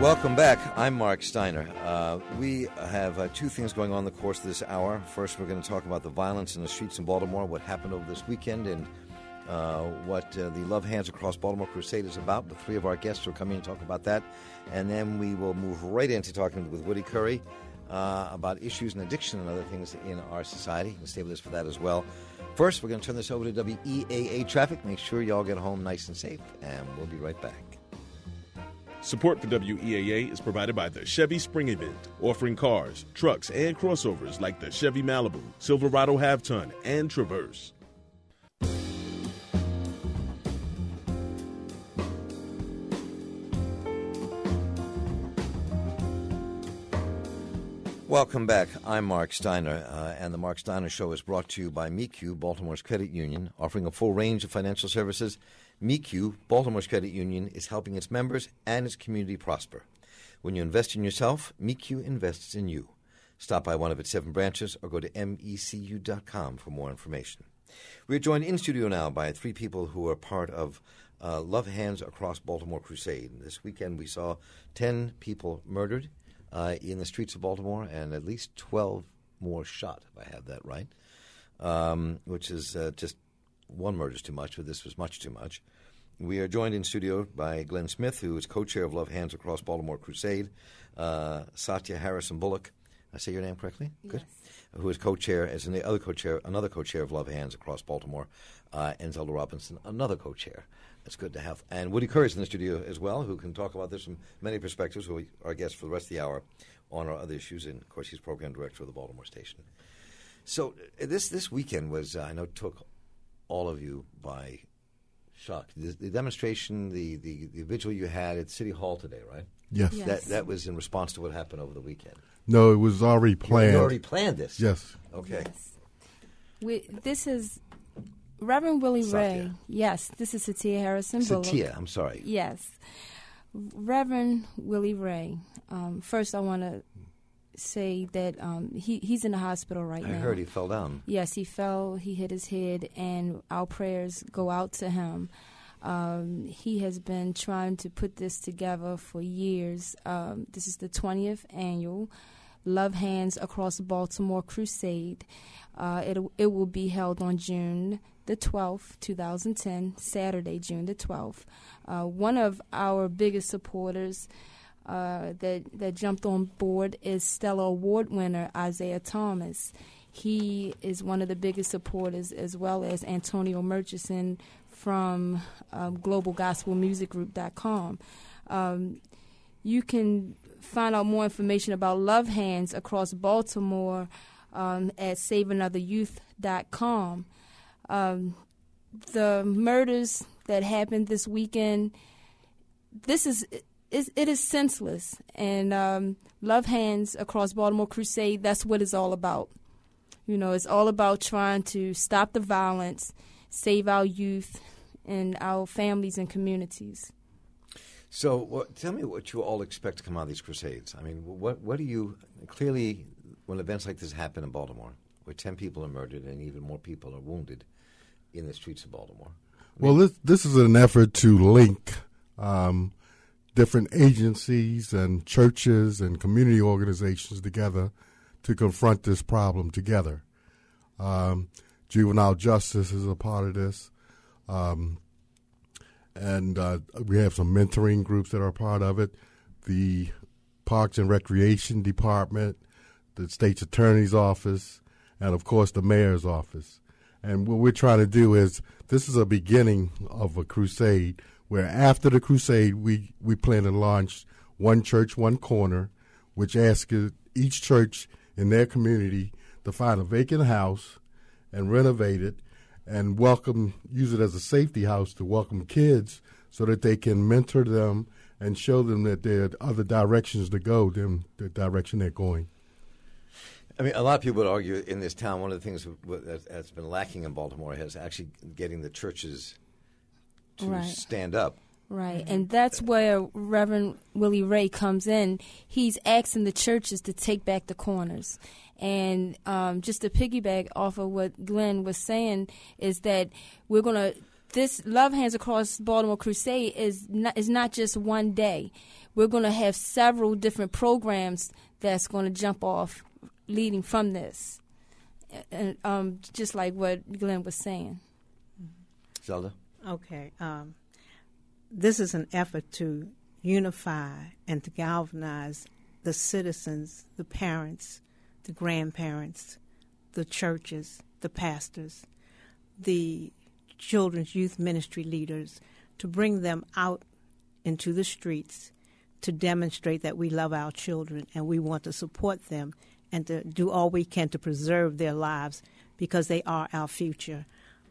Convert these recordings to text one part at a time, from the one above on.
Welcome back. I'm Mark Steiner. We have two things going on in the course of this hour. First, we're going to talk about the violence in the streets in Baltimore, what happened over this weekend, and what the Love Hands Across Baltimore Crusade is about. The three of our guests will come in and talk about that. And then we will move right into talking with Woody Curry about issues and addiction and other things in our society. You can stay with us for that as well. First, we're going to turn this over to WEAA Traffic. Make sure you all get home nice and safe, and we'll be right back. Support for WEAA is provided by the Chevy Spring Event, offering cars, trucks, and crossovers like the Chevy Malibu, Silverado Half-Ton, and Traverse. Welcome back. I'm Mark Steiner, and the Mark Steiner Show is brought to you by MECU, Baltimore's credit union, offering a full range of financial services. MECU, Baltimore's credit union, is helping its members and its community prosper. When you invest in yourself, MECU invests in you. Stop by one of its 7 branches or go to mecu.com for more information. We are joined in studio now by 3 people who are part of Love Hands Across Baltimore Crusade. This weekend we saw 10 people murdered in the streets of Baltimore and at least 12 more shot, if I have that right, which is just one murder is too much, but this was much too much. We are joined in studio by Glenn Smith, who is co-chair of Love Hands Across Baltimore Crusade, Satya Harrison Bullock. Did I say your name correctly? Yes. Good. Who is co-chair, as another co-chair of Love Hands Across Baltimore, and Zelda Robinson, another co-chair. That's good to have. And Woody Curry is in the studio as well, who can talk about this from many perspectives, who are our guest for the rest of the hour on our other issues. And, of course, he's program director of the Baltimore station. So this weekend was, I know, took all of you by shock. The demonstration, the vigil you had at City Hall today, right? Yes. That was in response to what happened over the weekend. No, it was already planned. You already planned this? Yes. Okay. Yes. This is Reverend Willie Satya. Ray. Yes, this is Satya Harrison Bullock. Satya, I'm sorry. Yes. Reverend Willie Ray. First, I want to say that he's in the hospital right now. I heard he fell down. Yes, he fell. He hit his head, and our prayers go out to him. He has been trying to put this together for years. This is the 20th annual Love Hands Across Baltimore Crusade. It will be held on June the 12th, 2010, Saturday, June the 12th. One of our biggest supporters that jumped on board is Stellar Award winner Isaiah Thomas. He is one of the biggest supporters, as well as Antonio Murchison from globalgospelmusicgroup.com. You can find out more information about Love Hands Across Baltimore at saveanotheryouth.com. The murders that happened this weekend, it is senseless. And Love Hands Across Baltimore Crusade, that's what it's all about. You know, it's all about trying to stop the violence, save our youth and our families and communities. So tell me what you all expect to come out of these crusades. I mean, what do you – clearly when events like this happen in Baltimore, where 10 people are murdered and even more people are wounded in the streets of Baltimore. Well, this is an effort to link different agencies and churches and community organizations together to confront this problem together. Juvenile justice is a part of this. And we have some mentoring groups that are a part of it. The Parks and Recreation Department, the State's Attorney's Office, and, of course, the Mayor's Office. And what we're trying to do is, this is a beginning of a crusade, where after the crusade, we plan to launch One Church, One Corner, which asks each church in their community to find a vacant house and renovate it and use it as a safety house to welcome kids so that they can mentor them and show them that there are other directions to go than the direction they're going. I mean, a lot of people would argue in this town, one of the things that's been lacking in Baltimore is actually getting the churches to stand up. Right, and that's where Reverend Willie Ray comes in. He's asking the churches to take back the corners. And just to piggyback off of what Glenn was saying is that we're going to – this Love Hands Across Baltimore Crusade is not just one day. we're going to have several different programs that's going to jump off leading from this. And just like what Glenn was saying. Zelda? Okay. This is an effort to unify and to galvanize the citizens, the parents, the grandparents, the churches, the pastors, the children's youth ministry leaders, to bring them out into the streets to demonstrate that we love our children and we want to support them and to do all we can to preserve their lives because they are our future.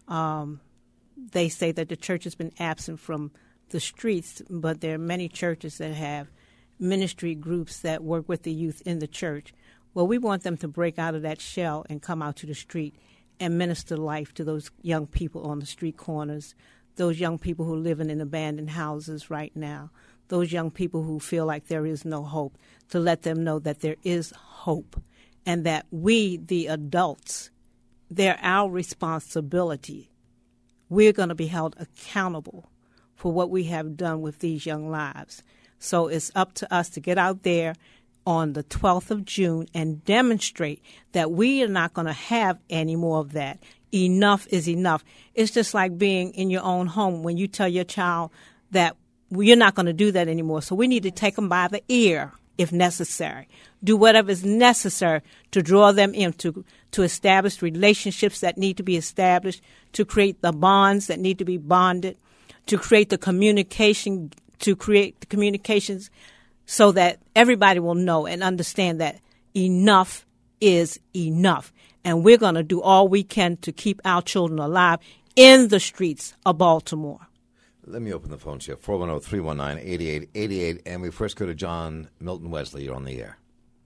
They say that the church has been absent from the streets, but there are many churches that have ministry groups that work with the youth in the church. Well, we want them to break out of that shell and come out to the street and minister life to those young people on the street corners, those young people who live in abandoned houses right now, those young people who feel like there is no hope, to let them know that there is hope and that we, the adults, they're our responsibility. We're going to be held accountable for what we have done with these young lives. So it's up to us to get out there on the 12th of June and demonstrate that we are not going to have any more of that. Enough is enough. It's just like being in your own home when you tell your child that you're not going to do that anymore. So we need to take them by the ear if necessary. Do whatever is necessary to draw them in, to establish relationships that need to be established, to create the bonds that need to be bonded, to create the communication, to create the communications so that everybody will know and understand that enough is enough. And we're going to do all we can to keep our children alive in the streets of Baltimore. Let me open the phones here, 410-319-8888. And we first go to John Milton Wesley. You're on the air.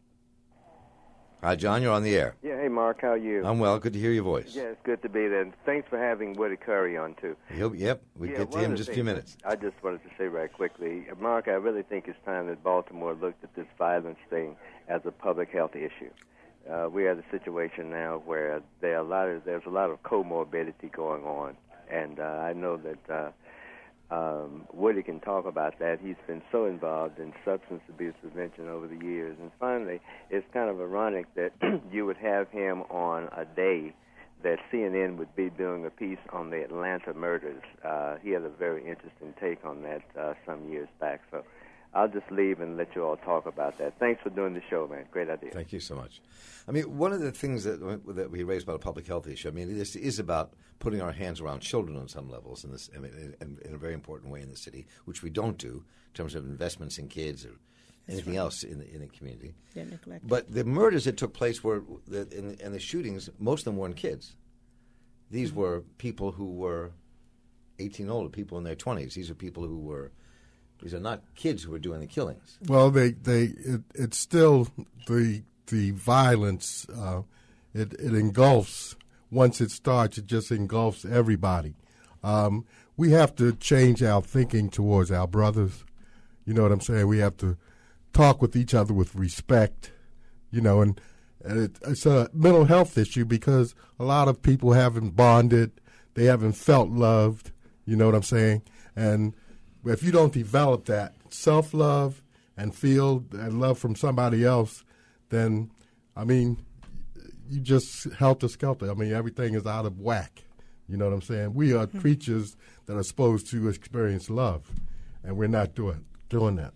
Hi, John. You're on the air. Yeah, hey, Mark. How are you? I'm well. Good to hear your voice. Yeah, it's good to be there. Thanks for having Woody Curry on, too. We'll get to him in just a few minutes. I just wanted to say right quickly, Mark, I really think it's time that Baltimore looked at this violence thing as a public health issue. We are at a situation now where there's a lot of comorbidity going on, and I know that Woody can talk about that. He's been so involved in substance abuse prevention over the years. And finally, it's kind of ironic that you would have him on a day that CNN would be doing a piece on the Atlanta murders. He had a very interesting take on that some years back. So I'll just leave and let you all talk about that. Thanks for doing the show, man. Great idea. Thank you so much. I mean, one of the things that we raised about a public health issue, I mean, this is about putting our hands around children on some levels in this, I mean, in a very important way in the city, which we don't do in terms of investments in kids or anything else in the community. But the murders that took place and the shootings, most of them weren't kids. These were people who were 18 older, people in their 20s. These are people who were. These are not kids who are doing the killings. Well, it's still the violence. It engulfs. Once it starts, it just engulfs everybody. We have to change our thinking towards our brothers. You know what I'm saying? We have to talk with each other with respect. You know, and it's a mental health issue because a lot of people haven't bonded. They haven't felt loved. You know what I'm saying? And if you don't develop that self-love and feel and love from somebody else, then, I mean, you just helter-skelter. I mean, everything is out of whack. You know what I'm saying? We are creatures that are supposed to experience love, and we're not doing that.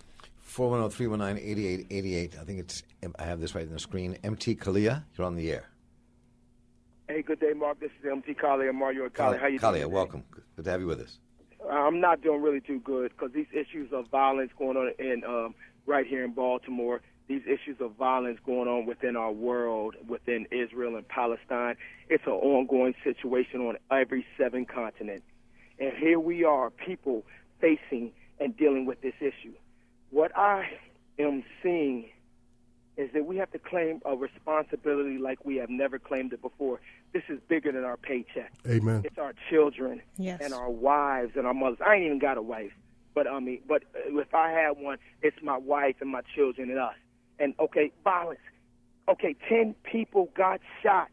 410-319-8888. I think I have this right on the screen. MT Kalia, you're on the air. Hey, good day, Mark. This is MT Kalia, Mario Kalia. How you doing? Kalia, welcome. Good to have you with us. I'm not doing really too good because these issues of violence going on in right here in Baltimore, these issues of violence going on within our world, within Israel and Palestine, it's an ongoing situation on every 7 continents. And here we are, people facing and dealing with this issue. What I am seeing is that we have to claim a responsibility like we have never claimed it before. This is bigger than our paycheck. Amen. It's our children Yes. and our wives and our mothers. I ain't even got a wife, but if I had one, it's my wife and my children and us. And okay, violence. Okay, 10 people got shot,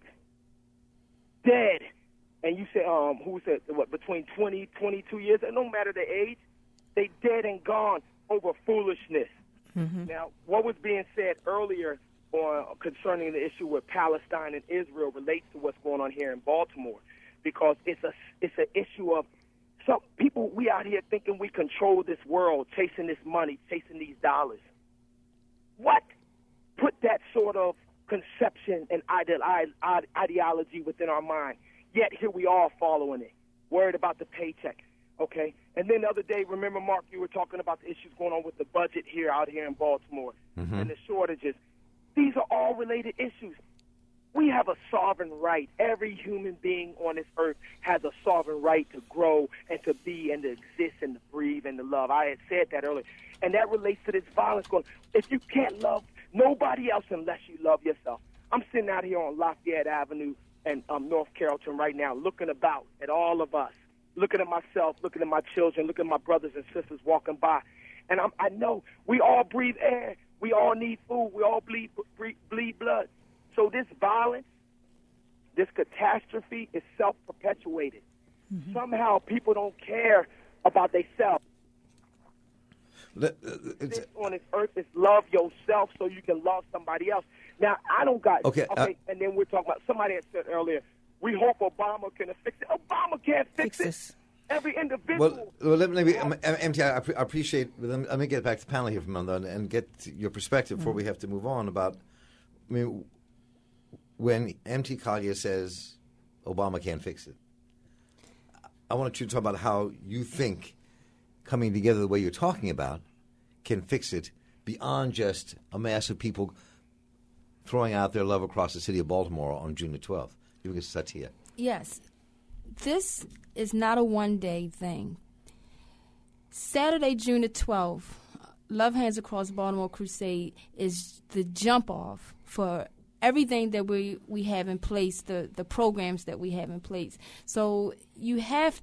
dead, and you said who said what? Between 20, 22 years. It don't matter the age. They dead and gone. over foolishness. Now, what was being said earlier concerning the issue with Palestine and Israel relates to what's going on here in Baltimore, because it's an issue of some people. We out here thinking we control this world, chasing this money, chasing these dollars. What put that sort of conception and ideology within our mind? Yet here we are following it, worried about the paycheck. Okay, and then the other day, remember, Mark, you were talking about the issues going on with the budget out here in Baltimore and the shortages. These are all related issues. We have a sovereign right. Every human being on this earth has a sovereign right to grow and to be and to exist and to breathe and to love. I had said that earlier. And that relates to this violence going. If you can't love nobody else unless you love yourself. I'm sitting out here on Lafayette Avenue and North Carrollton right now looking about at all of us. Looking at myself, looking at my children, looking at my brothers and sisters walking by. And I know we all breathe air. We all need food. We all bleed blood. So this violence, this catastrophe is self-perpetuated. Somehow people don't care about themselves. This on this earth is love yourself so you can love somebody else. Now, I don't got... Okay, and then we're talking about... Somebody had said earlier, we hope Obama can fix it. Obama can't fix this. Every individual. Well, let me, MT, I appreciate. Let me get back to the panel here for a moment and get your perspective before we have to move on about. I mean, when MT Collier says Obama can't fix it, I want you to talk about how you think coming together the way you're talking about can fix it beyond just a mass of people throwing out their love across the city of Baltimore on June the 12th. You can start here. Yes. This is not a one-day thing. Saturday, June the 12th, Love Hands Across Baltimore Crusade is the jump-off for everything that we have in place, the programs that we have in place. So you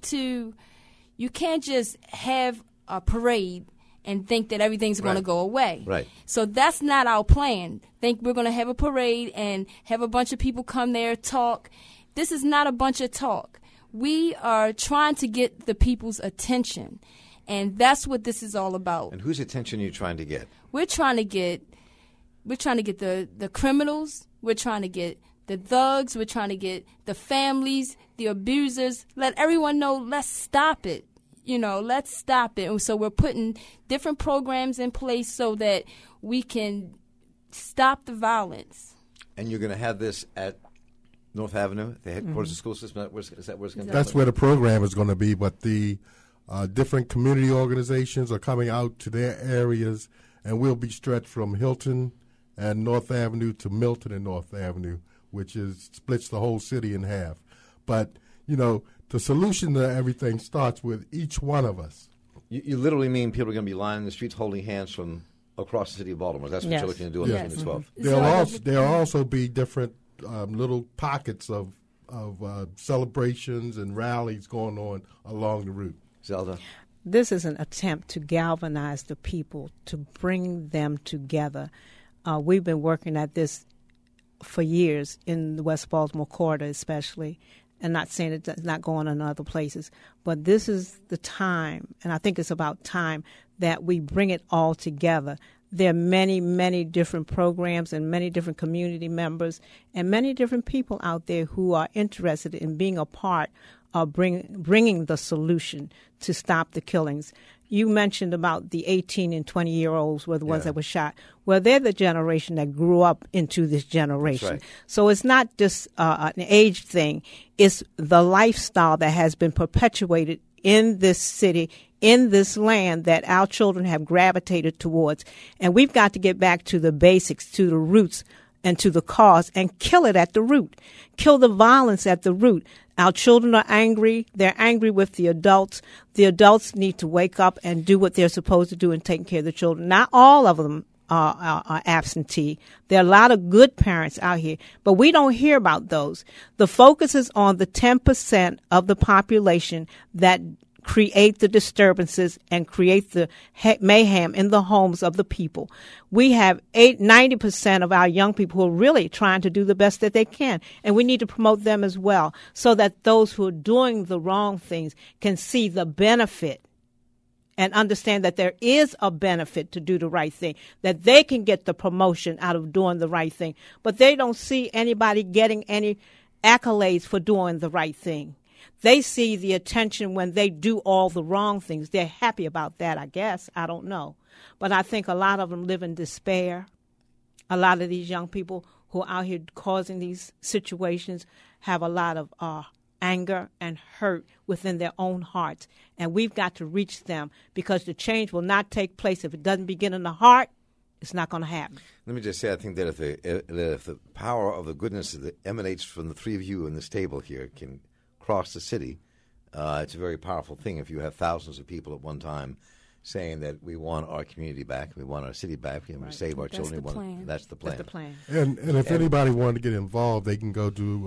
can't just have a parade and think that everything's going to go away. Right. So that's not our plan. Think we're going to have a parade and have a bunch of people come there, talk. This is not a bunch of talk. We are trying to get the people's attention, and that's what this is all about. And whose attention are you trying to get? We're trying to get the criminals. We're trying to get the thugs. We're trying to get the families, the abusers. Let everyone know, let's stop it. Let's stop it. And so we're putting different programs in place so that we can stop the violence. And you're going to have this at North Avenue, the headquarters of the school system? Is that where it's going to be? That's where the program is going to be, but the different community organizations are coming out to their areas, and we'll be stretched from Hilton and North Avenue to Milton and North Avenue, which splits the whole city in half. But, the solution to everything starts with each one of us. You literally mean people are going to be lining the streets holding hands from across the city of Baltimore. That's what you're looking to do on June the 12th. There'll also be different little pockets of celebrations and rallies going on along the route. Zelda? This is an attempt to galvanize the people, to bring them together. We've been working at this for years in the West Baltimore corridor especially, and not saying it's not going on in other places. But this is the time, and I think it's about time that we bring it all together. There are many, many different programs and many different community members and many different people out there who are interested in being a part of bringing the solution to stop the killings. You mentioned about the 18 and 20-year-olds were the ones that were shot. Well, they're the generation that grew up into this generation. Right. So it's not just an age thing. It's the lifestyle that has been perpetuated in this city, in this land, that our children have gravitated towards. And we've got to get back to the basics, to the roots, and to the cause, and kill it at the root. Kill the violence at the root. Our children are angry. They're angry with the adults. The adults need to wake up and do what they're supposed to do in taking care of the children. Not all of them are absentee. There are a lot of good parents out here, but we don't hear about those. The focus is on the 10% of the population that create the disturbances and create the mayhem in the homes of the people. We have 90% of our young people who are really trying to do the best that they can, and we need to promote them as well so that those who are doing the wrong things can see the benefit and understand that there is a benefit to do the right thing, that they can get the promotion out of doing the right thing. But they don't see anybody getting any accolades for doing the right thing. They see the attention when they do all the wrong things. They're happy about that, I guess. I don't know. But I think a lot of them live in despair. A lot of these young people who are out here causing these situations have a lot of anger and hurt within their own hearts. And we've got to reach them, because the change will not take place if it doesn't begin in the heart. It's not going to happen. Let me just say, I think that if the power of the goodness that emanates from the three of you in this table here can cross the city, it's a very powerful thing if you have thousands of people at one time saying that we want our community back, we want our city back, we want to save our children. That's the plan. That's the plan. And if anybody wanted to get involved, they can go to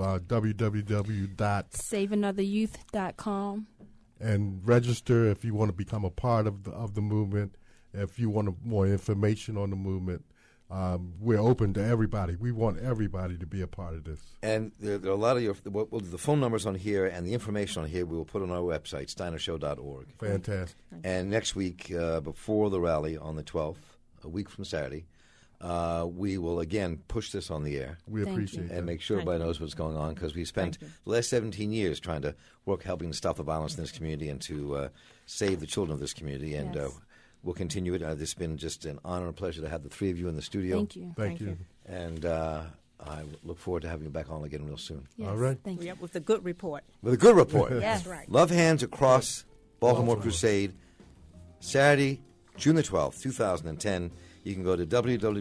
www.saveanotheryouth.com and register if you want to become a part of the movement. If you want more information on the movement, we're open to everybody. We want everybody to be a part of this. And there are a lot of the phone numbers on here and the information on here we will put on our website, steinershow.org. Fantastic. And next week, before the rally on the 12th, a week from Saturday, we will again push this on the air. We appreciate that. And make sure everybody knows what's going on, because we spent the last 17 years trying to work helping to stop the violence in this community and to save the children of this community. And we'll continue it. This has been just an honor and pleasure to have the three of you in the studio. Thank you. Thank you. And I look forward to having you back on again real soon. Yes, all right. Thank you. Yep, with a good report. With a good report. Yes. That's right. Love Hands Across Baltimore Crusade, Saturday, June the 12th, 2010. You can go to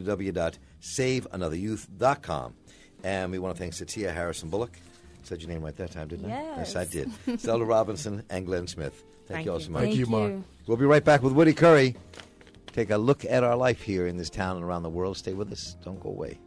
www.saveanotheryouth.com. And we want to thank Satia Harrison Bullock. Said your name right that time, didn't I? Yes. Yes, I did. Zelda Robinson and Glenn Smith. Thank you all so much. Thank you, Mark. We'll be right back with Woody Curry. Take a look at our life here in this town and around the world. Stay with us. Don't go away.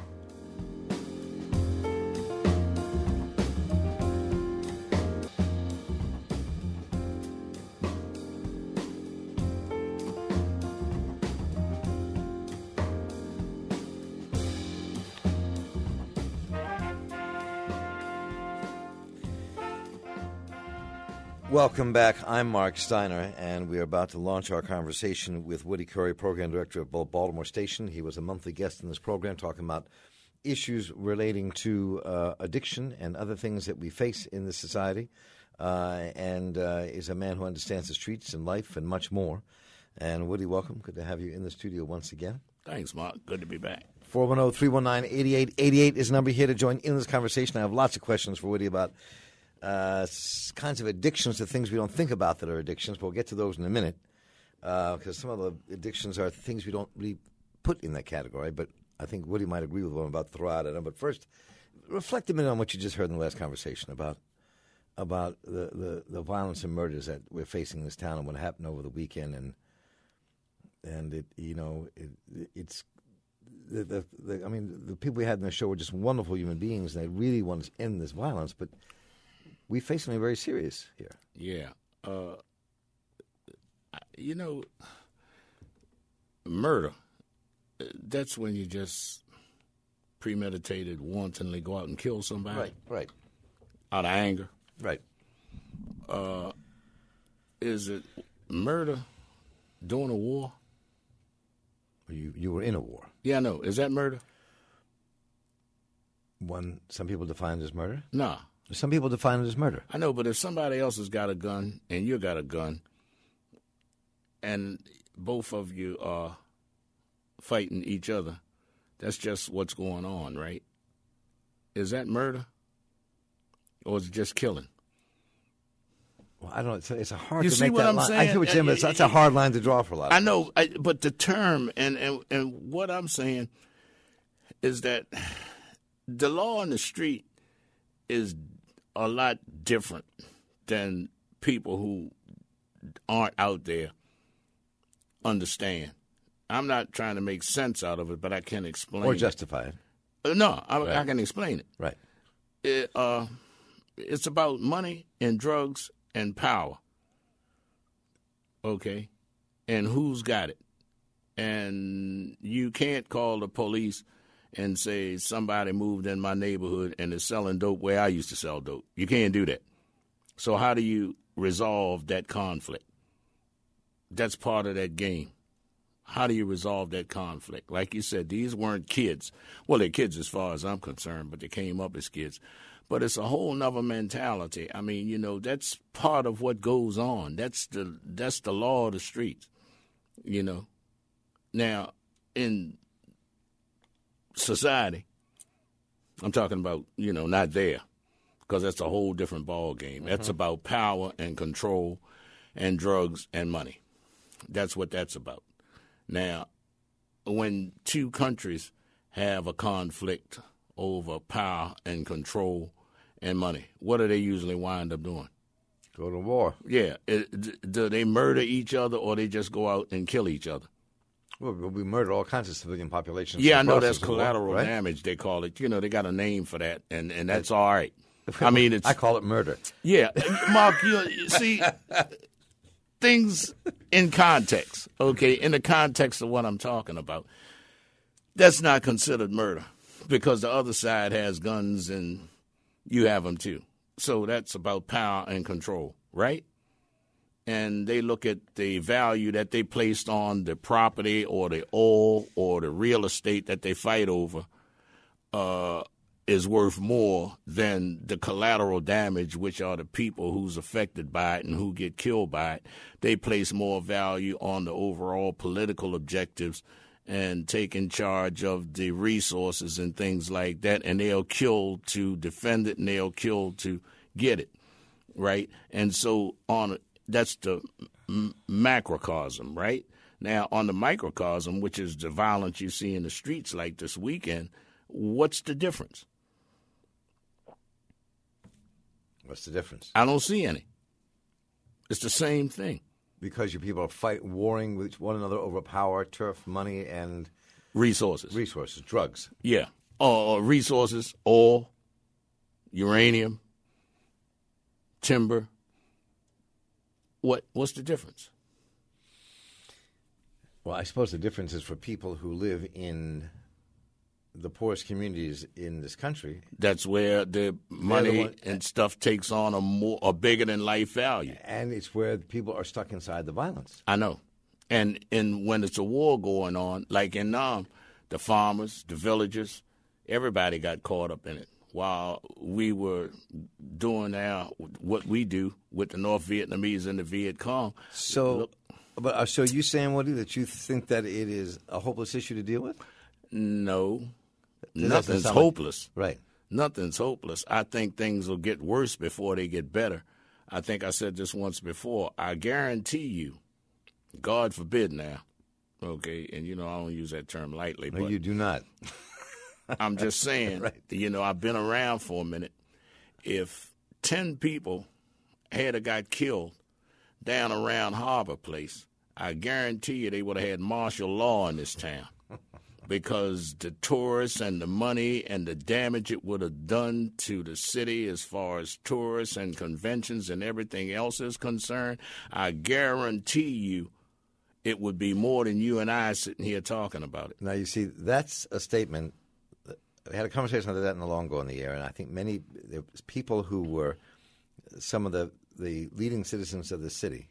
Welcome back. I'm Mark Steiner, and we are about to launch our conversation with Woody Curry, Program Director of Baltimore Station. He was a monthly guest in this program talking about issues relating to addiction and other things that we face in this society, and is a man who understands the streets and life and much more. And Woody, welcome. Good to have you in the studio once again. Thanks, Mark. Good to be back. 410-319-8888 is the number here to join in this conversation. I have lots of questions for Woody about kinds of addictions to things we don't think about that are addictions, but we'll get to those in a minute, because some of the addictions are things we don't really put in that category, but I think Woody might agree with what I'm about to throw out at him. But first, reflect a minute on what you just heard in the last conversation about the violence and murders that we're facing in this town and what happened over the weekend, and it, you know, it's the I mean, the people we had in the show were just wonderful human beings, and they really want to end this violence, but we face something very serious here. Yeah. You know, murder, that's when you just premeditated, wantonly go out and kill somebody. Right. Out of anger. Right. Is it murder during a war? You were in a war. Yeah, I know. Is that murder? Some people define it as murder? No. Some people define it as murder. I know, but if somebody else has got a gun and you got a gun and both of you are fighting each other, that's just what's going on, right? Is that murder? Or is it just killing? Well, I don't know. It's a hard you to see make what that I'm line. saying? I hear what you're saying, but that's a hard line to draw for a lot of I know, but the term and what I'm saying is that the law on the street is a lot different than people who aren't out there understand. I'm not trying to make sense out of it, but I can explain or justify it. No, I can explain it. Right. It's about money and drugs and power. Okay? And who's got it? And you can't call the police and say somebody moved in my neighborhood and is selling dope where I used to sell dope. You can't do that. So how do you resolve that conflict? That's part of that game. How do you resolve that conflict? Like you said, these weren't kids. Well, they're kids as far as I'm concerned, but they came up as kids. But it's a whole nother mentality. I mean, you know, that's part of what goes on. That's the law of the streets, you know. Now, in society, I'm talking about, you know, not there, because that's a whole different ball game. That's about power and control and drugs and money. That's what that's about. Now, when two countries have a conflict over power and control and money, what do they usually wind up doing? Go to war. Yeah. Do they murder each other, or they just go out and kill each other? Well, we murder all kinds of civilian populations. Yeah, I know that's collateral damage, they call it. You know, they got a name for that, and that's all right. I mean, it's... I call it murder. Yeah. Mark, you see, things in context, okay, in the context of what I'm talking about, that's not considered murder, because the other side has guns and you have them too. So that's about power and control, right? And they look at the value that they placed on the property or the oil or the real estate that they fight over is worth more than the collateral damage, which are the people who's affected by it and who get killed by it. They place more value on the overall political objectives and taking charge of the resources and things like that, and they'll kill to defend it and they'll kill to get it, right? And so that's the macrocosm, right? Now, on the microcosm, which is the violence you see in the streets like this weekend, what's the difference? What's the difference? I don't see any. It's the same thing. Because you people are warring with one another over power, turf, money, and... Resources, drugs. Yeah. Resources, oil, uranium, timber. What's the difference? Well, I suppose the difference is for people who live in the poorest communities in this country. That's where the money and stuff takes on a bigger than life value. And it's where people are stuck inside the violence. I know. And when it's a war going on, like in Nam, the farmers, the villagers, everybody got caught up in it. While we were doing what we do with the North Vietnamese and the Viet Cong. So you saying, Woody, that you think that it is a hopeless issue to deal with? No. Nothing's hopeless. Right. Nothing's hopeless. I think things will get worse before they get better. I think I said this once before. I guarantee you, God forbid now, okay, and, you know, I don't use that term lightly. No, but you do not. I'm just saying, right. You know, I've been around for a minute. If 10 people had got killed down around Harbor Place, I guarantee you they would have had martial law in this town. Because the tourists and the money and the damage it would have done to the city as far as tourists and conventions and everything else is concerned, I guarantee you it would be more than you and I sitting here talking about it. Now, you see, that's a statement. I had a conversation about that in the long ago in the air, and I think many people who were some of the leading citizens of the city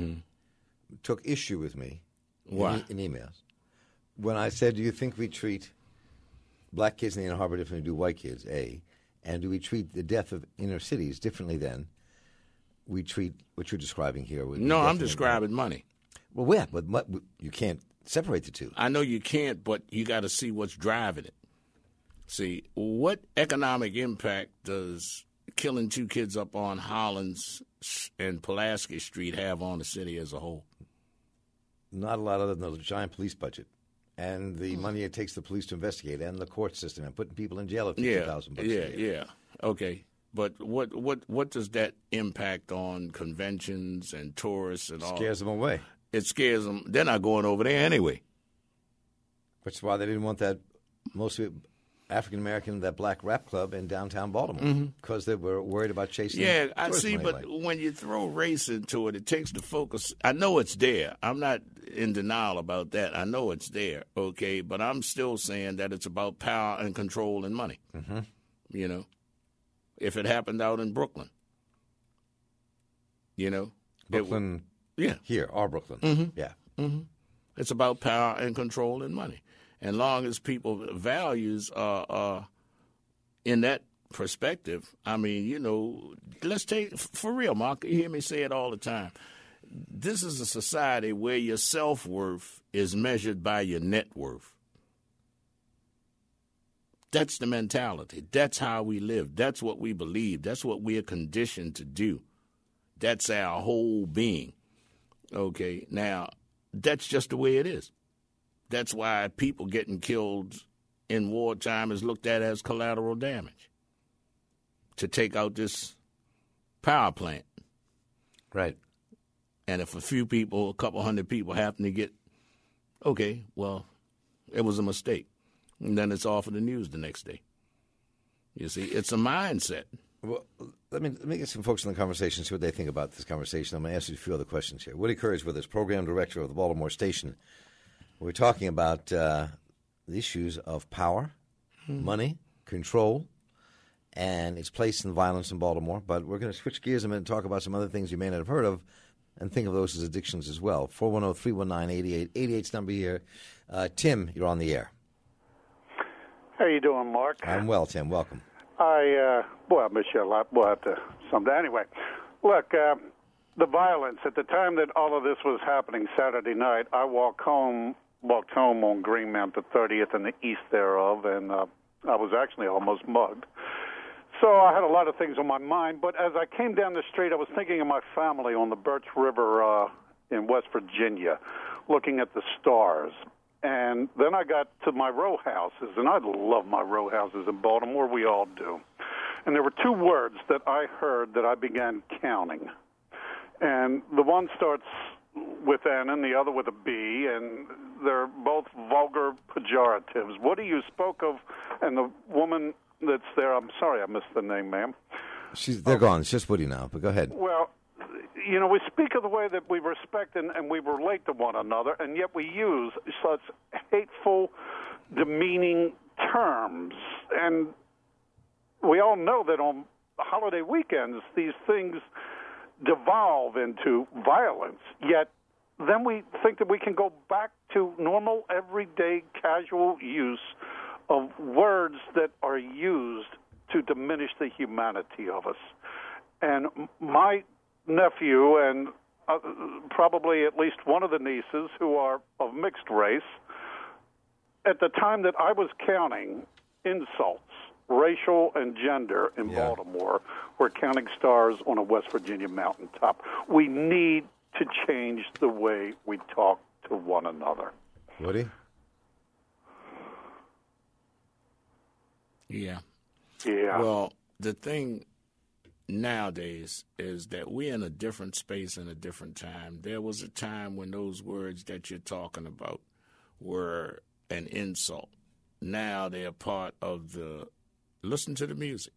took issue with me in emails. When I said, do you think we treat black kids in the Ann Harbor differently than we do white kids, A, and do we treat the death of inner cities differently than we treat what you're describing here? No, I'm describing money. Well, yeah, but you can't separate the two. I know you can't, but you got to see what's driving it. See, what economic impact does killing 2 kids up on Hollins and Pulaski Street have on the city as a whole? Not a lot other than the giant police budget. And the money it takes the police to investigate, and the court system, and putting people in jail at $50,000 a year. Yeah. Okay, but what does that impact on conventions and tourists and all? Scares them away. It scares them. They're not going over there anyway. Which is why they didn't want that mostly African American, that black rap club in downtown Baltimore, because they were worried about chasing. Yeah, I see. But when you throw race into it, it takes the focus. I know it's there. I'm not in denial about that. I know it's there. Okay, but I'm still saying that it's about power and control and money. You know, if it happened out in Brooklyn, you know, Brooklyn Yeah. Here, our Brooklyn. Mm-hmm. Yeah. Mm-hmm. It's about power and control and money. And long as people's values are in that perspective, I mean, you know, let's take, for real, Mark, you hear me say it all the time. This is a society where your self-worth is measured by your net worth. That's the mentality. That's how we live. That's what we believe. That's what we are conditioned to do. That's our whole being. Okay, now, that's just the way it is. That's why people getting killed in wartime is looked at as collateral damage to take out this power plant. Right. And if a few people, a couple hundred people happen to get, okay, well, it was a mistake. And then it's off of the news the next day. You see, it's a mindset. Well, let me get some folks in the conversation, see what they think about this conversation. I'm going to ask you a few other questions here. Woody Curry is with us, program director of the Baltimore station. We're talking about the issues of power, money, control, and its place in violence in Baltimore. But we're going to switch gears a minute and talk about some other things you may not have heard of and think of those as addictions as well. 410-319-8888's number here. Tim, you're on the air. How you doing, Mark? I'm well, Tim. Welcome. I miss you a lot. We'll have to someday. Anyway, look, the violence, at the time that all of this was happening Saturday night, I walked home on Greenmount, the 30th and the east thereof, and I was actually almost mugged. So I had a lot of things on my mind, but as I came down the street, I was thinking of my family on the Birch River in West Virginia, looking at the stars. And then I got to my row houses, and I love my row houses in Baltimore. We all do. And there were two words that I heard that I began counting. And the one starts with N and the other with a B, and they're both vulgar pejoratives. What do you spoke of, and the woman that's there, I'm sorry I missed the name, ma'am. They're gone. It's just Woody now, but go ahead. Well, you know, we speak of the way that we respect and we relate to one another, and yet we use such hateful, demeaning terms. And we all know that on holiday weekends, these things devolve into violence, yet then we think that we can go back to normal, everyday, casual use of words that are used to diminish the humanity of us. And my nephew and probably at least one of the nieces who are of mixed race, at the time that I was counting insults, racial and gender in Baltimore, were counting stars on a West Virginia mountaintop. We need to change the way we talk to one another. Woody? Yeah. Yeah. Well, the thing nowadays is that we're in a different space and a different time. There was a time when those words that you're talking about were an insult. Now they're part of the listen to the music.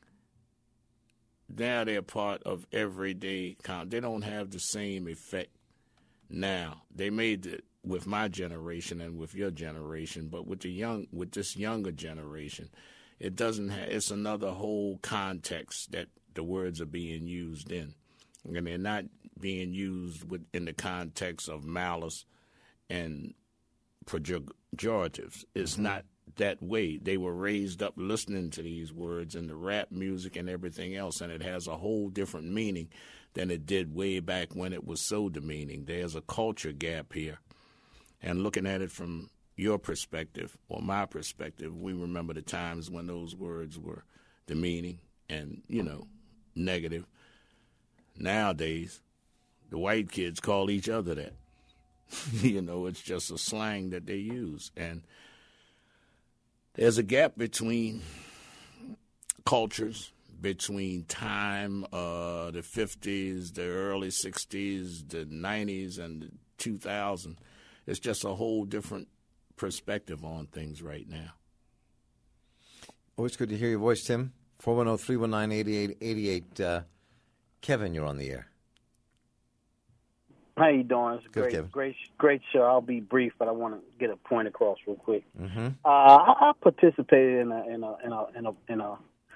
Now they're part of everyday count. They don't have the same effect now. They made it with my generation and with your generation, but with this younger generation, it doesn't have. It's another whole context that the words are being used in, and they're not being used in the context of malice and pejoratives. It's not that way. They were raised up listening to these words and the rap music and everything else, and it has a whole different meaning than it did way back when it was so demeaning. There's a culture gap here, and looking at it from your perspective or my perspective, we remember the times when those words were demeaning and, negative. Nowadays, the white kids call each other that. It's just a slang that they use. And there's a gap between cultures, between time, the 50s, the early 60s, the 90s, and the 2000s. It's just a whole different perspective on things right now. Always good to hear your voice, Tim. 410-319-8888. Kevin, you're on the air. How you doing? It's Good, great show. I'll be brief, but I want to get a point across real quick. Mm-hmm. I participated in a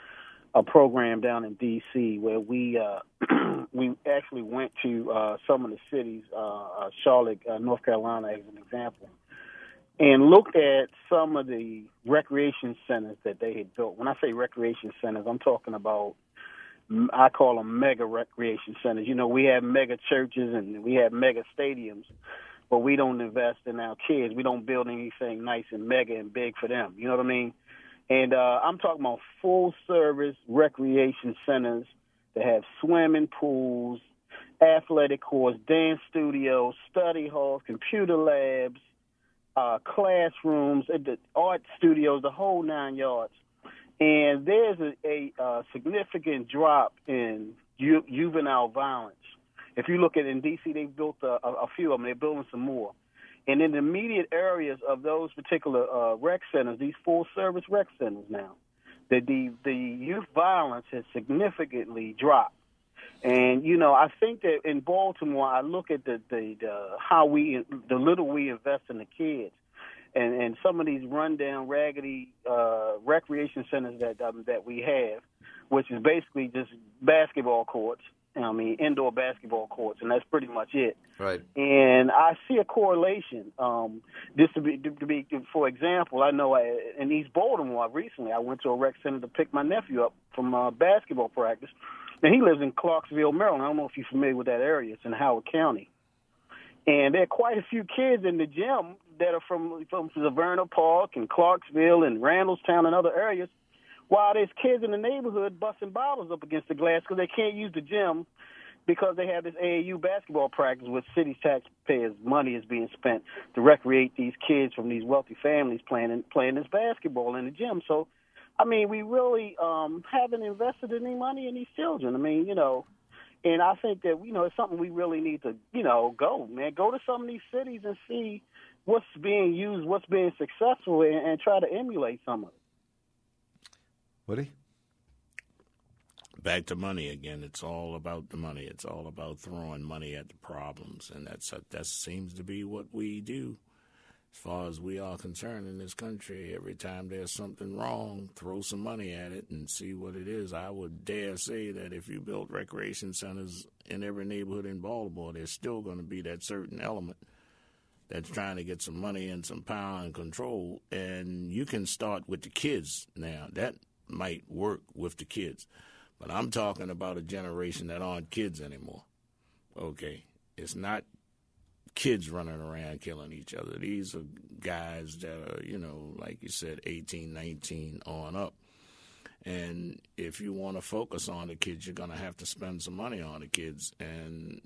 a program down in D.C. where we we actually went to some of the cities, Charlotte, North Carolina, as an example, and looked at some of the recreation centers that they had built. When I say recreation centers, I'm talking about, I call them mega recreation centers. You know, we have mega churches and we have mega stadiums, but we don't invest in our kids. We don't build anything nice and mega and big for them. You know what I mean? And I'm talking about full-service recreation centers that have swimming pools, athletic courts, dance studios, study halls, computer labs, classrooms, art studios, the whole 9 yards. And there's a significant drop in juvenile violence. If you look at in D.C., they've built a few of them. They're building some more. And in the immediate areas of those particular rec centers, these full-service rec centers now, the youth violence has significantly dropped. And, you know, I think that in Baltimore, I look at the little we invest in the kids. And some of these rundown, raggedy recreation centers that we have, which is basically just basketball courts. I mean, indoor basketball courts, and that's pretty much it. Right. And I see a correlation. This to be, for example, I know in East Baltimore recently, I went to a rec center to pick my nephew up from basketball practice, and he lives in Clarksville, Maryland. I don't know if you're familiar with that area. It's in Howard County. And there are quite a few kids in the gym that are from Severna Park and Clarksville and Randallstown and other areas, while there's kids in the neighborhood busting bottles up against the glass because they can't use the gym because they have this AAU basketball practice with city taxpayers' money is being spent to recreate these kids from these wealthy families playing this basketball in the gym. So, I mean, we really haven't invested any money in these children. I mean, you know, and I think that, you know, it's something we really need to, you know, go to some of these cities and see what's being used, what's being successful, and try to emulate some of it. Woody? Back to money again. It's all about the money. It's all about throwing money at the problems, and that seems to be what we do. As far as we are concerned in this country, every time there's something wrong, throw some money at it and see what it is. I would dare say that if you build recreation centers in every neighborhood in Baltimore, there's still going to be that certain element that's trying to get some money and some power and control. And you can start with the kids now. That might work with the kids. But I'm talking about a generation that aren't kids anymore. Okay? It's not kids running around killing each other. These are guys that are, you know, like you said, 18, 19 on up. And if you want to focus on the kids, you're going to have to spend some money on the kids. And,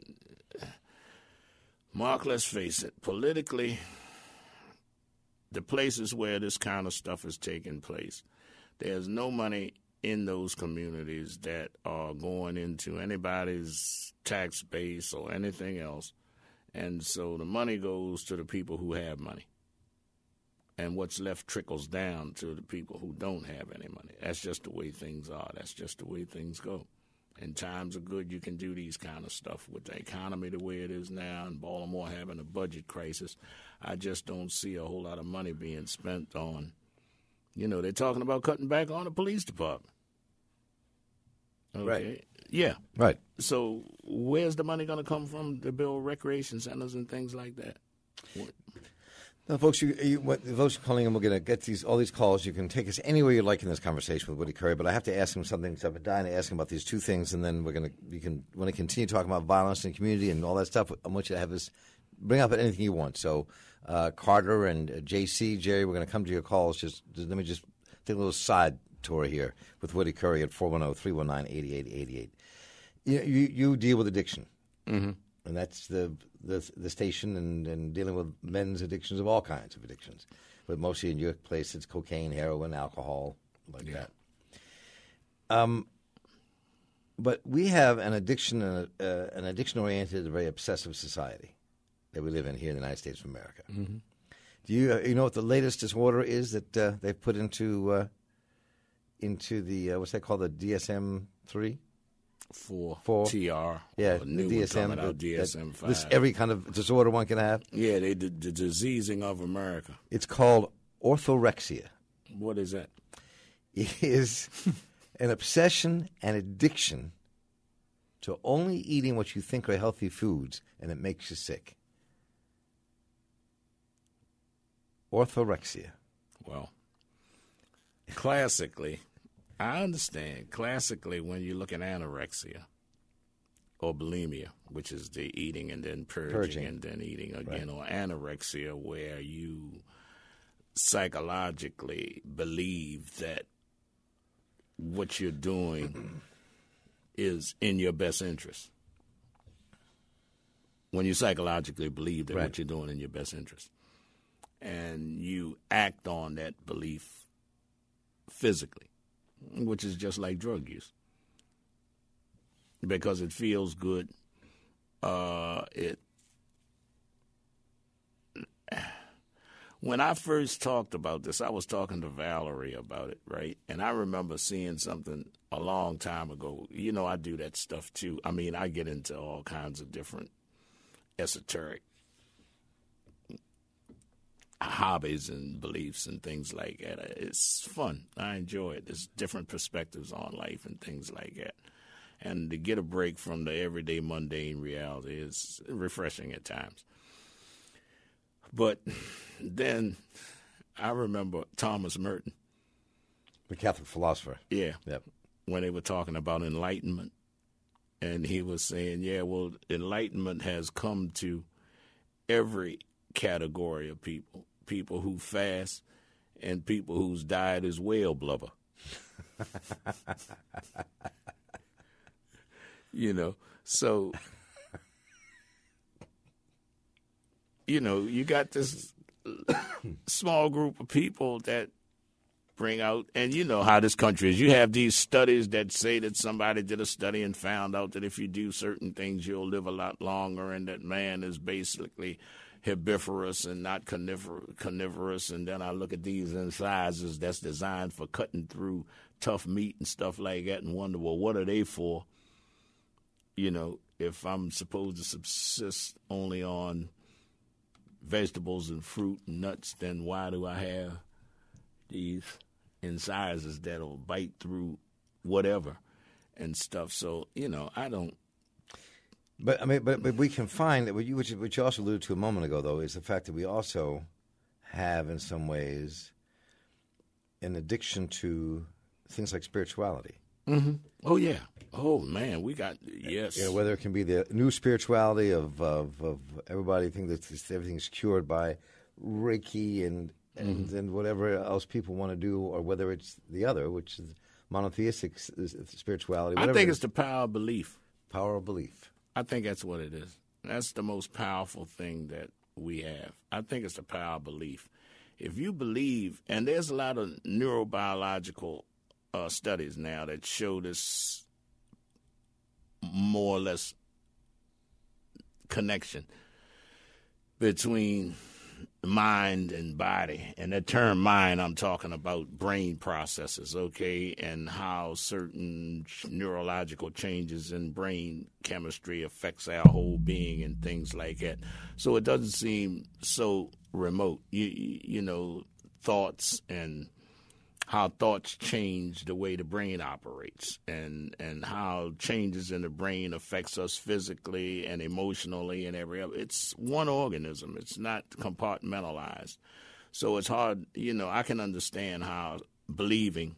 Mark, let's face it, politically, the places where this kind of stuff is taking place, there's no money in those communities that are going into anybody's tax base or anything else. And so the money goes to the people who have money. And what's left trickles down to the people who don't have any money. That's just the way things are. That's just the way things go. In times of good, you can do these kind of stuff. With the economy the way it is now and Baltimore having a budget crisis, I just don't see a whole lot of money being spent on, you know, they're talking about cutting back on the police department. Okay. Right. Yeah. Right. So where's the money going to come from to build recreation centers and things like that? Now, folks, folks are calling in. We're going to get all these calls. You can take us anywhere you like in this conversation with Woody Curry, but I have to ask him something. So I've been dying to ask him about these two things, and then when I continue talking about violence in the community and all that stuff, I want you to have us bring up anything you want. So Carter and JC, Jerry, we're going to come to your calls. Just let me just take a little side tour here with Woody Curry at 410-319-8888. You deal with addiction, mm-hmm. and that's the station and dealing with men's addictions of all kinds of addictions. But mostly in your place, it's cocaine, heroin, alcohol, like that. But we have an addiction-oriented, very obsessive society that we live in here in the United States of America. Mm-hmm. Do you know what the latest disorder is that they've put into the what's that called, the DSM-3? 4 TR. Yeah, new DSM. Out, DSM-5. This every kind of disorder one can have. Yeah, the diseasing of America. It's called orthorexia. What is that? It is an obsession and addiction to only eating what you think are healthy foods, and it makes you sick. Orthorexia. Well, classically, I understand. Classically, when you look at anorexia or bulimia, which is the eating and then purging and then eating again, or anorexia, where you psychologically believe that what you're doing is in your best interest. When you psychologically believe that what you're doing in your best interest, and you act on that belief physically, which is just like drug use, because it feels good. When I first talked about this, I was talking to Valerie about it, right? And I remember seeing something a long time ago. You know, I do that stuff too. I mean, I get into all kinds of different esoteric hobbies and beliefs and things like that. It's fun. I enjoy it. There's different perspectives on life and things like that. And to get a break from the everyday mundane reality is refreshing at times. But then I remember Thomas Merton, the Catholic philosopher. Yeah. Yep. When they were talking about enlightenment. And he was saying, enlightenment has come to every category of people. People who fast and people whose diet is whale blubber. So, you got this small group of people that bring out, and you know how this country is. You have these studies that say that somebody did a study and found out that if you do certain things, you'll live a lot longer, and that man is basically herbivorous and not carnivorous. And then I look at these incisors that's designed for cutting through tough meat and stuff like that and wonder, well, what are they for? If I'm supposed to subsist only on vegetables and fruit and nuts, then why do I have these incisors that'll bite through whatever and stuff? So, I don't. But I mean, but we can find that which you also alluded to a moment ago, though, is the fact that we also have, in some ways, an addiction to things like spirituality. Mm-hmm. Oh yeah. Oh man, we got yes. Whether it can be the new spirituality of everybody think that everything's cured by Reiki and whatever else people want to do, or whether it's the other, which is monotheistic spirituality. I think it's the power of belief. Power of belief. I think that's what it is. That's the most powerful thing that we have. I think it's the power of belief. If you believe, and there's a lot of neurobiological studies now that show this more or less connection between mind and body. And that term mind, I'm talking about brain processes, okay, and how certain neurological changes in brain chemistry affects our whole being and things like that. So it doesn't seem so remote. You know, thoughts and how thoughts change the way the brain operates, and how changes in the brain affects us physically and emotionally and every other. It's one organism. It's not compartmentalized. So it's hard, I can understand how believing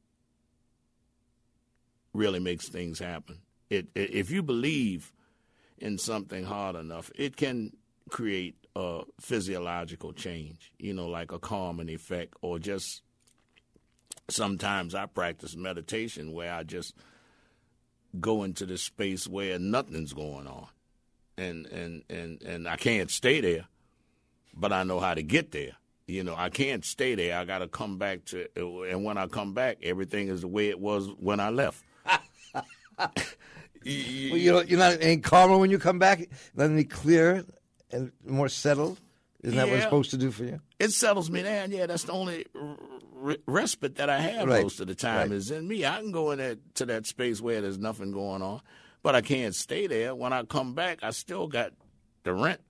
really makes things happen. If you believe in something hard enough, it can create a physiological change, like a calming effect, or just sometimes I practice meditation where I just go into this space where nothing's going on, and I can't stay there, but I know how to get there. I can't stay there. I got to come back to, and when I come back, everything is the way it was when I left. Well, you're not any calmer when you come back, not any clearer and more settled. Isn't that what it's supposed to do for you? It settles me down. Yeah, that's the only respite that I have most of the time is in me. I can go to that space where there's nothing going on, but I can't stay there. When I come back, I still got the rent.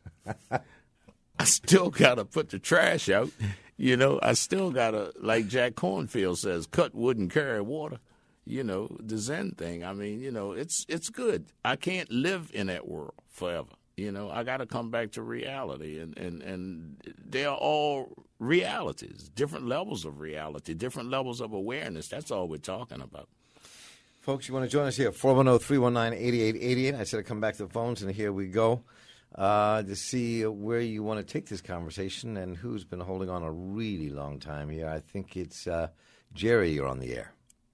I still got to put the trash out. I still got to, like Jack Cornfield says, cut wood and carry water. the Zen thing. I mean, it's good. I can't live in that world forever. I got to come back to reality, and they are all realities, different levels of reality, different levels of awareness. That's all we're talking about. Folks, you want to join us here, 410-319-8888. I said I'd come back to the phones, and here we go to see where you want to take this conversation and who's been holding on a really long time here. I think it's Jerry, you're on the air.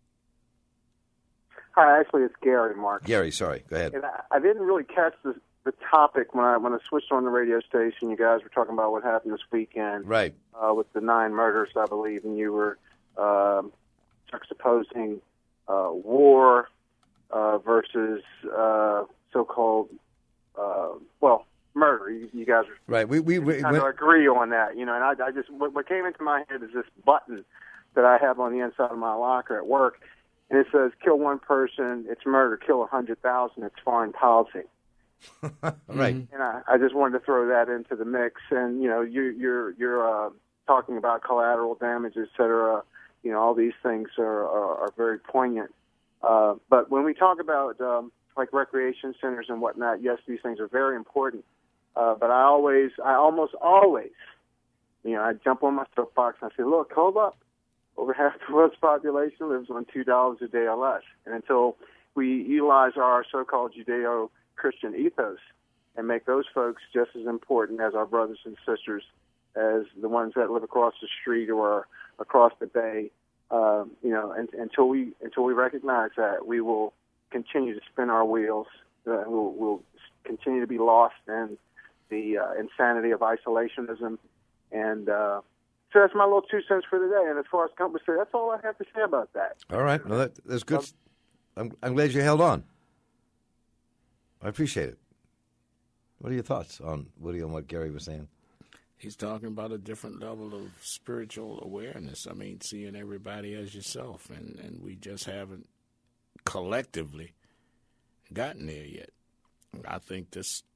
Hi, actually, it's Gary, Mark. Gary, sorry. Go ahead. And I didn't really catch the topic when I switched on the radio station. You guys were talking about what happened this weekend, right? With the 9 murders, I believe, and you were juxtaposing war versus so-called murder. You guys are right. We kind of agree on that, And I just what came into my head is this button that I have on the inside of my locker at work, and it says, "Kill one person, it's murder. Kill 100,000, it's foreign policy." Right. And I just wanted to throw that into the mix. And you're talking about collateral damage, et cetera. All these things are very poignant. But when we talk about like recreation centers and whatnot, yes, these things are very important. But I almost always, I jump on my soapbox and I say, look, hold up. Over half the world's population lives on $2 a day or less. And until we utilize our so-called Judeo-Christian ethos and make those folks just as important as our brothers and sisters, as the ones that live across the street or across the bay, until we recognize that, we will continue to spin our wheels. We'll continue to be lost in the insanity of isolationism. And so that's my little 2 cents for today. And as far as companies say, that's all I have to say about that. All right. Well, that's good. I'm glad you held on. I appreciate it. What are your thoughts on what Gary was saying? He's talking about a different level of spiritual awareness. I mean, seeing everybody as yourself, and we just haven't collectively gotten there yet. I think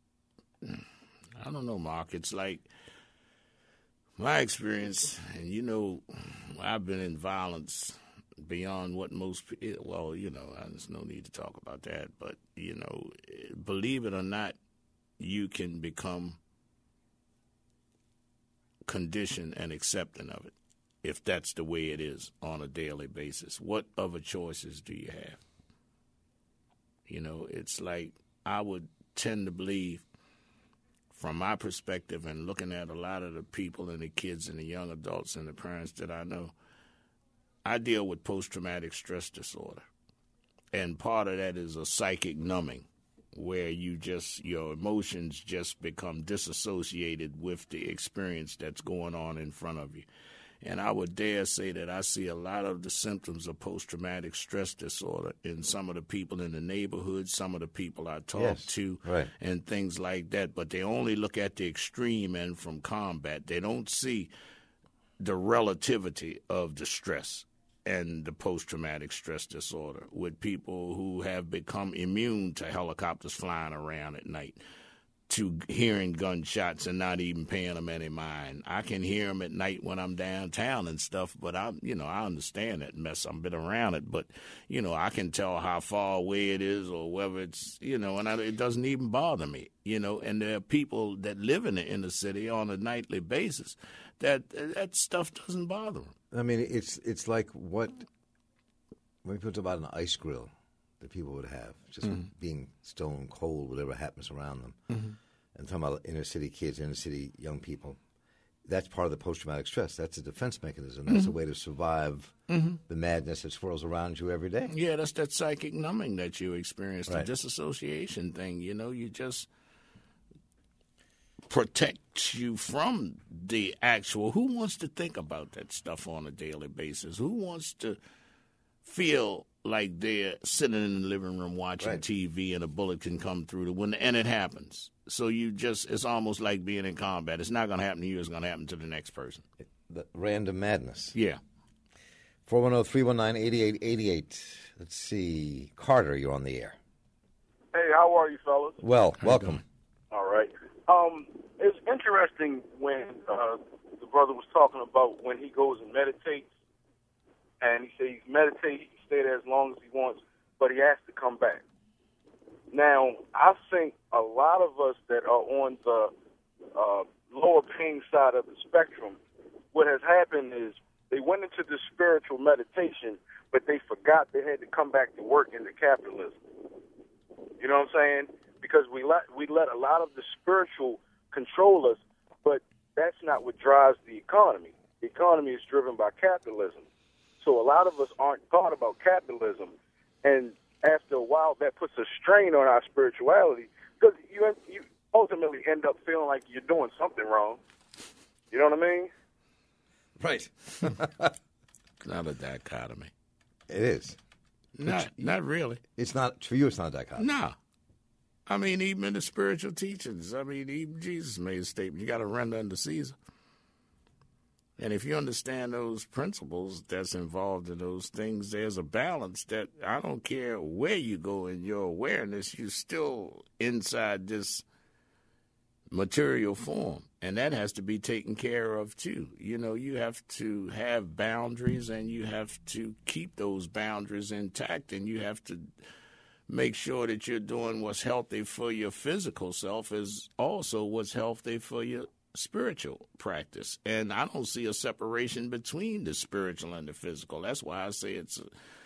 I don't know, Mark. It's like my experience, and I've been in violence beyond what most people, there's no need to talk about that, but, believe it or not, you can become conditioned and accepting of it if that's the way it is on a daily basis. What other choices do you have? It's like I would tend to believe, from my perspective and looking at a lot of the people and the kids and the young adults and the parents that I know, I deal with post-traumatic stress disorder. And part of that is a psychic numbing, where your emotions just become disassociated with the experience that's going on in front of you. And I would dare say that I see a lot of the symptoms of post-traumatic stress disorder in some of the people in the neighborhood, some of the people I talk to, right, and things like that. But they only look at the extreme end from combat. They don't see the relativity of the stress and the post-traumatic stress disorder with people who have become immune to helicopters flying around at night, to hearing gunshots and not even paying them any mind. I can hear them at night when I'm downtown and stuff, but I understand that mess. I've been around it, but, I can tell how far away it is or whether it's, it doesn't even bother me, and there are people that live in the inner city on a nightly basis that stuff doesn't bother them. I mean, it's like when we put about an ice grill that people would have, just being stone cold, whatever happens around them. Mm-hmm. And talking about inner city kids, inner city young people, that's part of the post-traumatic stress. That's a defense mechanism. That's a way to survive the madness that swirls around you every day. Yeah, that's that psychic numbing that you experience, right. The disassociation thing. You just protects you from the actual. Who wants to think about that stuff on a daily basis? Who wants to feel like they're sitting in the living room watching right. TV and a bullet can come through the window, and it happens. So it's almost like being in combat. It's not going to happen to you. It's going to happen to the next person. The random madness. Yeah. 410-319-8888. Let's see. Carter, you're on the air. Hey, how are you, fellas? Well, welcome. All right. It's interesting when the brother was talking about when he goes and meditates, and he says he meditates, stay there as long as he wants, but he has to come back. Now, I think a lot of us that are on the lower paying side of the spectrum, what has happened is they went into the spiritual meditation, but they forgot they had to come back to work into capitalism. You know what I'm saying? Because we let a lot of the spiritual control us, but that's not what drives the economy. The economy is driven by capitalism. So a lot of us aren't thought about capitalism, and after a while, that puts a strain on our spirituality because you ultimately end up feeling like you're doing something wrong. You know what I mean? Right. Not a dichotomy. It is. Not really. It's not for you. It's not a dichotomy. No. I mean, even in the spiritual teachings, even Jesus made a statement, you got to render unto Caesar. And if you understand those principles that's involved in those things, there's a balance that I don't care where you go in your awareness, you're still inside this material form. And that has to be taken care of, too. You know, you have to have boundaries, and you have to keep those boundaries intact, and you have to make sure that you're doing what's healthy for your physical self is also what's healthy for your spiritual practice. And I don't see a separation between the spiritual and the physical. That's why I say it's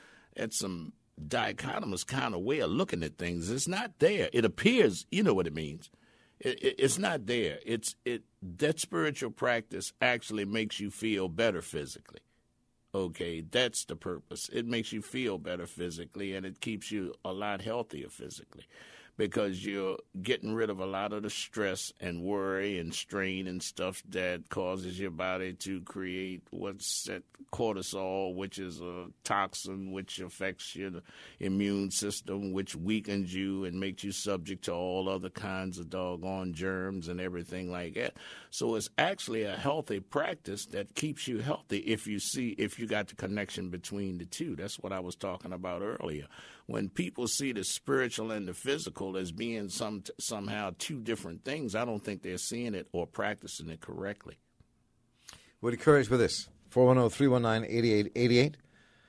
some dichotomous kind of way of looking at things. It's not there. It appears, you know what it means. It's not there. That spiritual practice actually makes you feel better physically. Okay, that's the purpose. It makes you feel better physically, and it keeps you a lot healthier physically because you're getting rid of a lot of the stress and worry and strain and stuff that causes your body to create what's that cortisol, which is a toxin which affects your immune system, which weakens you and makes you subject to all other kinds of doggone germs and everything like that. So it's actually a healthy practice that keeps you healthy if you got the connection between the two. That's what I was talking about earlier. When people see the spiritual and the physical as being somehow two different things, I don't think they're seeing it or practicing it correctly. Would encourage with this, 410-319-8888.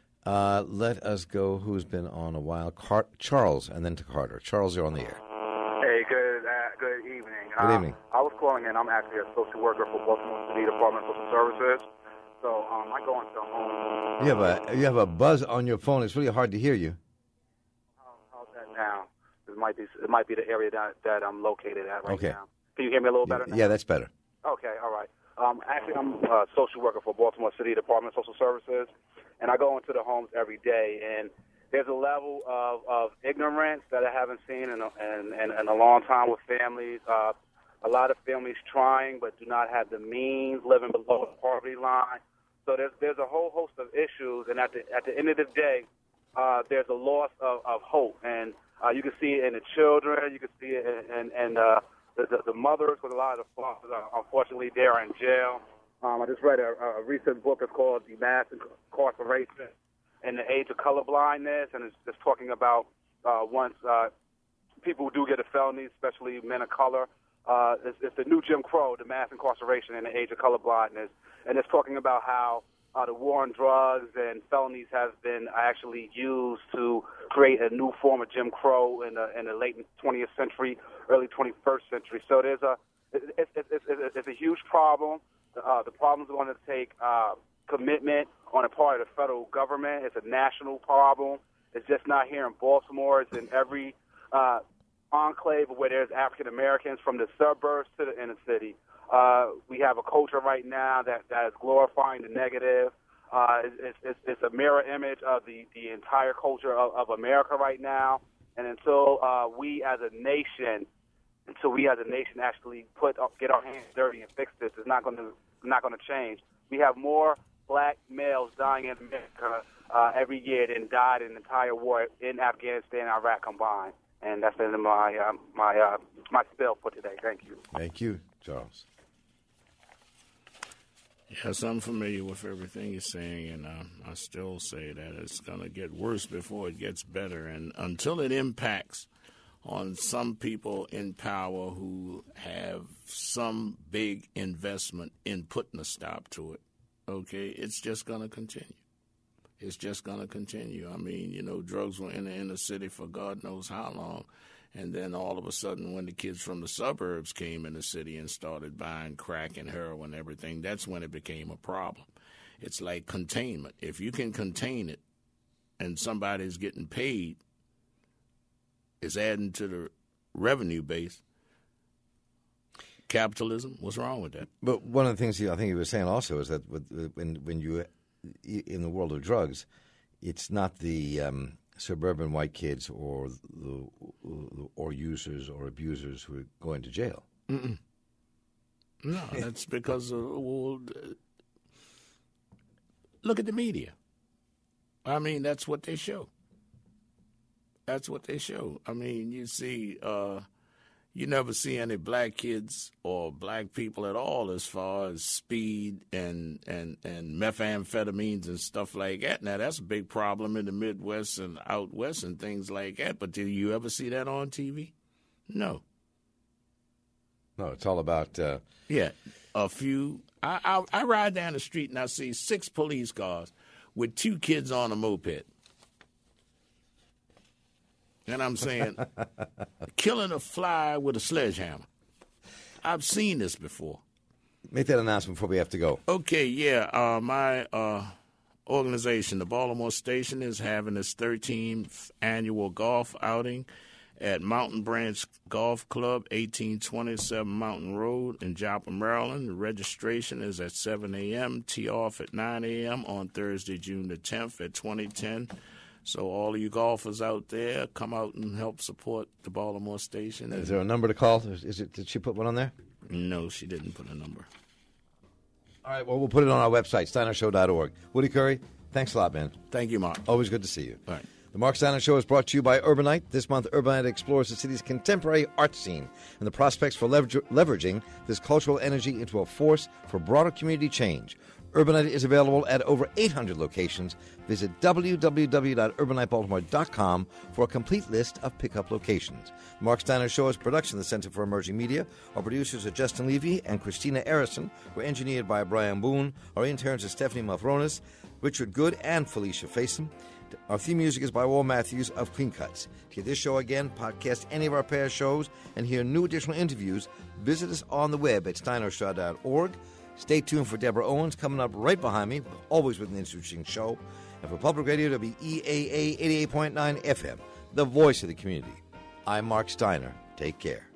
Let us go, who's been on a while, Charles, and then to Carter. Charles, you're on the air. Hey, good evening. Good evening. I was calling in. I'm actually a social worker for Baltimore City Department of Social Services. So I go into homes. You have a buzz on your phone. It's really hard to hear you. How's that now? It might be the area that I'm located at right okay. now. Can you hear me a little better now? Yeah, that's better. Okay, all right. Actually, I'm a social worker for Baltimore City Department of Social Services, and I go into the homes every day, and there's a level of ignorance that I haven't seen in a long time with families. A lot of families trying but do not have the means, living below the poverty line. So there's a whole host of issues, and at the end of the day, there's a loss of hope, and you can see it in the children, you can see it in the mothers, because a lot of the fathers are unfortunately they're in jail. I just read a recent book. It's called The Mass Incarceration and the Age of Colorblindness, and it's talking about once people do get a felony, especially men of color. It's the new Jim Crow, the mass incarceration and the age of colorblindness, and it's talking about how the war on drugs and felonies has been actually used to create a new form of Jim Crow in the late 20th century, early 21st century. So it's a huge problem. The problem's going to take commitment on the part of the federal government. It's a national problem. It's just not here in Baltimore. It's in every enclave where there's African Americans, from the suburbs to the inner city. We have a culture right now that is glorifying the negative. It's a mirror image of the entire culture of America right now. And until we as a nation actually get our hands dirty and fix this, it's not going to change. We have more black males dying in America every year than died in the entire war in Afghanistan and Iraq combined. And that's the end of my spill for today. Thank you. Thank you, Charles. Yes, I'm familiar with everything you're saying, and I still say that it's going to get worse before it gets better. And until it impacts on some people in power who have some big investment in putting a stop to it, okay, it's just going to continue. It's just going to continue. I mean, you know, drugs were in the inner city for God knows how long. And then all of a sudden, when the kids from the suburbs came in the city and started buying crack and heroin and everything, that's when it became a problem. It's like containment. If you can contain it and somebody's getting paid, it's adding to the revenue base. Capitalism, what's wrong with that? But one of the things I think he was saying also is that when you, in the world of drugs, it's not the suburban white kids or users or abusers who are going to jail. Mm-mm. No, that's because look at the media. I mean, that's what they show. That's what they show. I mean, you see, you never see any black kids or black people at all as far as speed and methamphetamines and stuff like that. Now, that's a big problem in the Midwest and out west and things like that. But do you ever see that on TV? No. No, it's all about... Yeah, a few. I ride down the street and I see 6 police cars with 2 kids on a moped. And I'm saying, killing a fly with a sledgehammer. I've seen this before. Make that announcement before we have to go. Okay, yeah. My organization, the Baltimore Station, is having its 13th annual golf outing at Mountain Branch Golf Club, 1827 Mountain Road in Joplin, Maryland. The registration is at 7 a.m., tee off at 9 a.m. on Thursday, June the 10th at 2010. So all of you golfers out there, come out and help support the Baltimore Station. Is there a number to call? Did she put one on there? No, she didn't put a number. All right, well, we'll put it on our website, steinershow.org. Woody Curry, thanks a lot, man. Thank you, Mark. Always good to see you. All right. The Mark Steiner Show is brought to you by Urbanite. This month, Urbanite explores the city's contemporary art scene and the prospects for leveraging this cultural energy into a force for broader community change. Urbanite is available at over 800 locations. Visit www.urbanitebaltimore.com for a complete list of pickup locations. The Mark Steiner Show is a production of the Center for Emerging Media. Our producers are Justin Levy and Christina Erison. We're engineered by Brian Boone. Our interns are Stephanie Mafronis, Richard Good, and Felicia Faison. Our theme music is by Wal Matthews of Clean Cuts. To hear this show again, podcast any of our past shows, and hear new additional interviews, visit us on the web at steinershow.org. Stay tuned for Deborah Owens coming up right behind me, always with an interesting show. And for Public Radio, WEAA 88.9 FM, the voice of the community. I'm Mark Steiner. Take care.